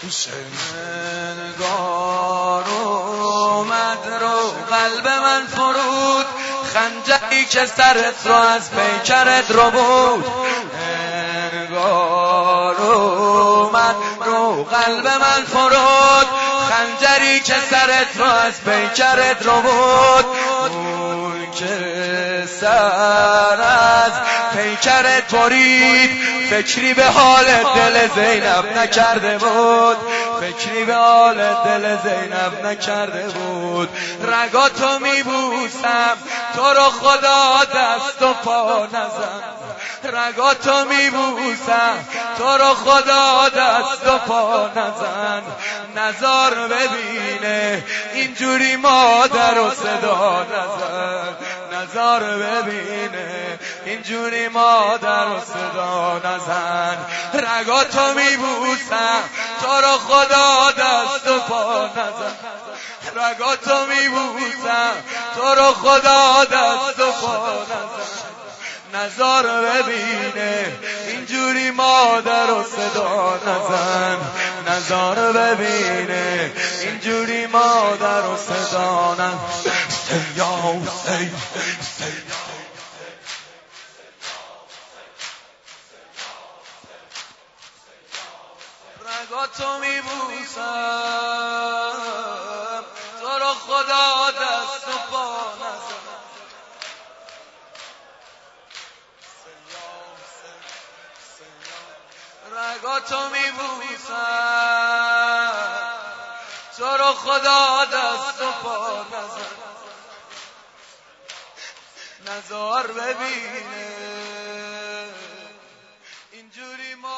انگار اومد رو قلب من فرود، خنجری که سرت رو از پیکرت رو بود. انگار اومد رو قلب من فرود، خنجری که سرت رو از پیکرت رو بود. اون که سر از پیکرت برید، فکری به حال دل زینب نکرده بود، فکری به حال دل زینب نکرده بود. رگاتو میبوسم تو رو خدا دست و پا نزن، رگاتو میبوسم تو رو خدا دست و پا نزن. نزار ببینه اینجوری مادر و صدا نزن، نزار ببینه اینجوری مادر و صدا نزن. رگاتو میبوسم تو رو خدا دست و پا نزن، رگاتو میبوسم تو رو خدا دست و پا نزن. نزار ببینه اینجوری مادر و صدا نزن، نزار ببینه اینجوری مادر و صدا نزن. یا حسین رگاتو میبوسم تو رو خدا دست و پا نزن. رگاتو میبوسم تو رو خدا دست و پا نزن. نزار ببینه اینجوری ما